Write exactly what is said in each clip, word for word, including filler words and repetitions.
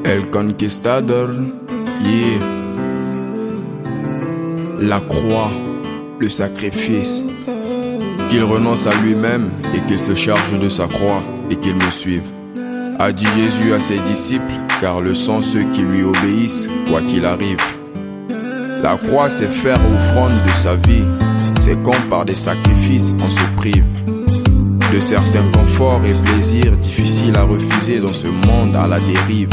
El Conquistador, yeah. La croix, le sacrifice. Qu'il renonce à lui-même et qu'il se charge de sa croix et qu'il me suive. A dit Jésus à ses disciples, car le sont ceux qui lui obéissent, quoi qu'il arrive. La croix, c'est faire offrande de sa vie. C'est quand par des sacrifices on se prive de certains conforts et plaisirs difficiles à refuser dans ce monde à la dérive.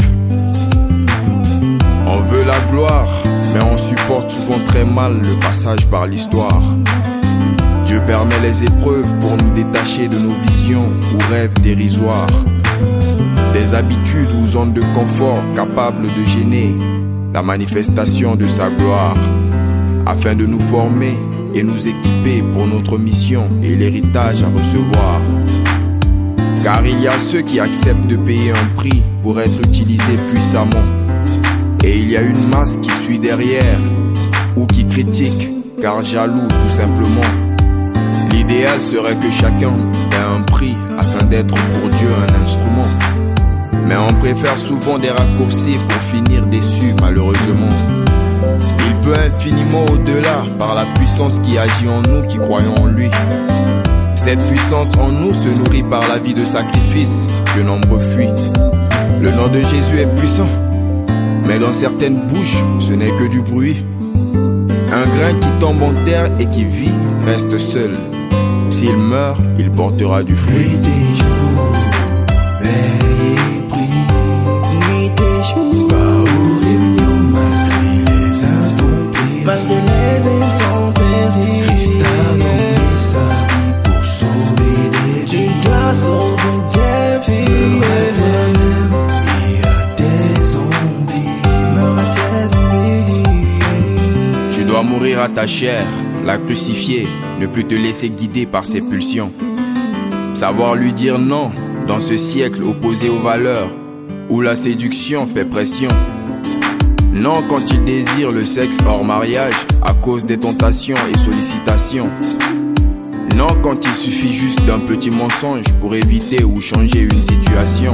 On veut la gloire, mais on supporte souvent très mal le passage par l'histoire. Dieu permet les épreuves pour nous détacher de nos visions ou rêves dérisoires, des habitudes ou zones de confort capables de gêner la manifestation de sa gloire, afin de nous former et nous équiper pour notre mission et l'héritage à recevoir. Car il y a ceux qui acceptent de payer un prix pour être utilisés puissamment, et il y a une masse qui suit derrière ou qui critique car jaloux tout simplement. L'idéal serait que chacun ait un prix afin d'être pour Dieu un instrument. Mais on préfère souvent des raccourcis pour finir déçus malheureusement. Il peut infiniment au-delà par la puissance qui agit en nous qui croyons en lui. Cette puissance en nous se nourrit par la vie de sacrifice que nombreux fuient. Le nom de Jésus est puissant, mais dans certaines bouches ce n'est que du bruit. Un grain qui tombe en terre et qui vit reste seul. S'il meurt, il portera du fruit. Nuit et jour, veille et prie. Nuit et jour, Baorim malgré les intempéries. Malgré les intempéries, Christ a donné sa vie pour sauver des vies. Tu dois sauver des vies. Meurs à toi-même et à tes zombies. Meurs à tes zombies. Tu dois mourir à ta chair, la crucifier, ne plus te laisser guider par ses pulsions. Savoir lui dire non dans ce siècle opposé aux valeurs, où la séduction fait pression. Non quand il désire le sexe hors mariage, à cause des tentations et sollicitations. Non quand il suffit juste d'un petit mensonge pour éviter ou changer une situation.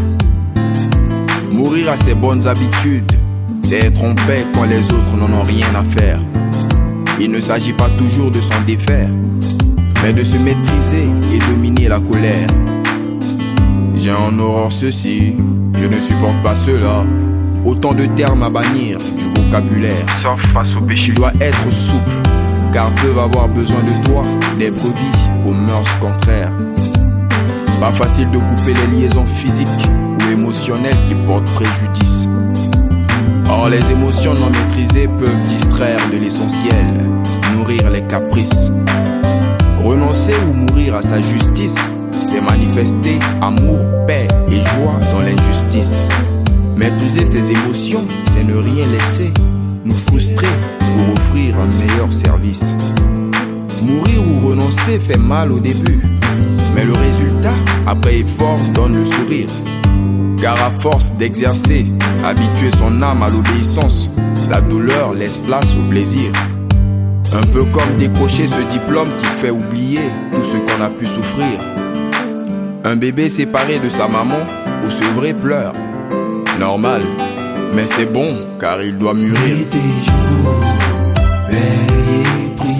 Mourir à ses bonnes habitudes, c'est être en paix quand les autres n'en ont rien à faire. Il ne s'agit pas toujours de s'en défaire, mais de se maîtriser et dominer la colère. J'ai en horreur ceci, je ne supporte pas cela. Autant de termes à bannir du vocabulaire. Sauf face au péché. Tu dois être souple, car peuvent avoir besoin de toi des brebis aux mœurs contraires. Pas facile de couper les liaisons physiques ou émotionnelles qui portent préjudice. Or les émotions non maîtrisées peuvent distraire de l'essentiel, nourrir les caprices. Renoncer ou mourir à sa justice, c'est manifester amour, paix et joie dans l'injustice. Maîtriser ses émotions, c'est ne rien laisser nous frustrer pour offrir un meilleur service. Mourir ou renoncer fait mal au début, mais le résultat, après effort, donne le sourire. Car à force d'exercer, habituer son âme à l'obéissance, la douleur laisse place au plaisir. Un peu comme décrocher ce diplôme qui fait oublier tout ce qu'on a pu souffrir. Un bébé séparé de sa maman ou sevré pleure. Normal, mais c'est bon car il doit mûrir. Nuit et jour, veille et prie.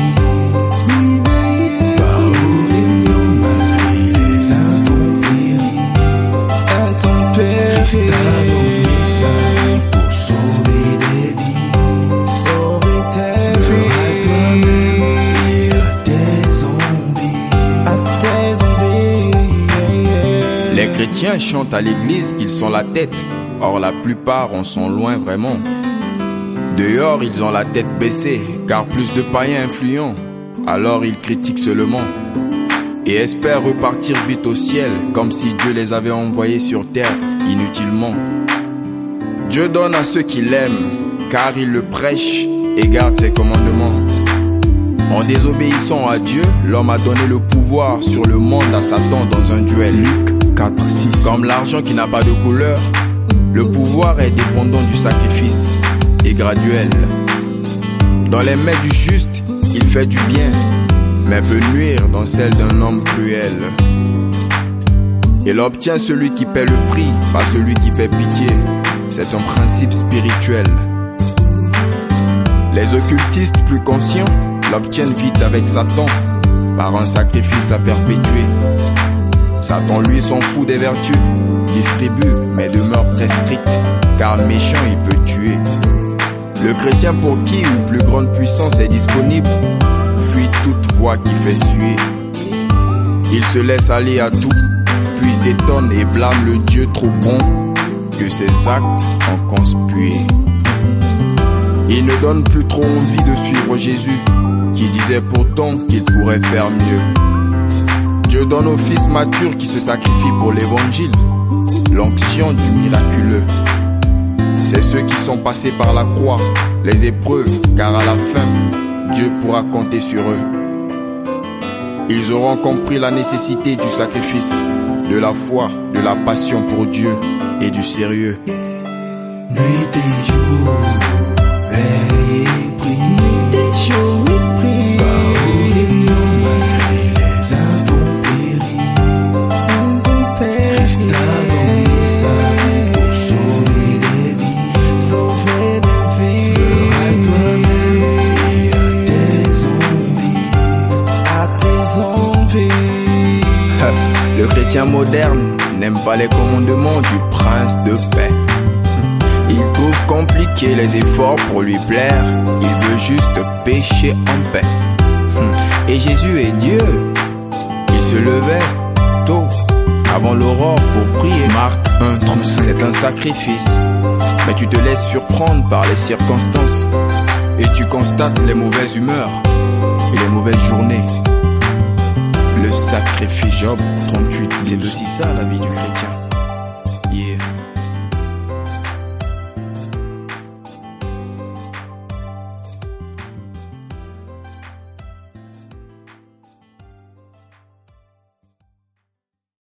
Christ a donné sa vie pour sauver des vies. Sauver tes vies. À toi-même et à tes zombies. À tes zombies. Les chrétiens chantent à l'église qu'ils sont la tête. Or la plupart en sont loin vraiment. Dehors ils ont la tête baissée, car plus de païens influents. Alors ils critiquent seulement et espèrent repartir vite au ciel, comme si Dieu les avait envoyés sur terre inutilement. Dieu donne à ceux qui l'aiment, car il le prêche et garde ses commandements. En désobéissant à Dieu, l'homme a donné le pouvoir sur le monde à Satan dans un duel. Luc quatre six. Comme l'argent qui n'a pas de couleur, le pouvoir est dépendant du sacrifice et graduel. Dans les mains du juste, il fait du bien, mais peut nuire dans celle d'un homme cruel. Il obtient celui qui paie le prix, pas celui qui fait pitié. c'est un principe spirituel. Les occultistes plus conscients l'obtiennent vite avec Satan, par un sacrifice à perpétuer. Satan lui s'en fout des vertus, distribue mais demeure très strict, car méchant il peut tuer. Le chrétien pour qui une plus grande puissance est disponible fuit toute voie qui fait suer. Il se laisse aller à tout, puis s'étonne et blâme le Dieu trop bon que ses actes ont conspué. Il ne donne plus trop envie de suivre Jésus, qui disait pourtant qu'il pourrait faire mieux. Dieu donne aux fils matures qui se sacrifient pour l'évangile l'onction du miraculeux. C'est ceux qui sont passés par la croix, les épreuves, car à la fin, Dieu pourra compter sur eux. Ils auront compris la nécessité du sacrifice, de la foi, de la passion pour Dieu et du sérieux. Nuit et jour, veille et prie. Nuit et jour, nuit prie. Parole malgré les intempéries. Christ a donné sa vie pour sauver des vies. Sauver des vies. Peur à toi-même et à tes envies. À tes envies. Le chrétien moderne n'aime pas les commandements du prince de paix. Il trouve compliqué les efforts pour lui plaire. Il veut juste pécher en paix. Et Jésus est Dieu. Il se levait tôt, avant l'aurore, pour prier. Marc un trente-cinq. C'est un sacrifice, mais tu te laisses surprendre par les circonstances et tu constates les mauvaises humeurs et les mauvaises journées. Le sacrifice. Job trente-huit. C'est aussi ça la vie du chrétien.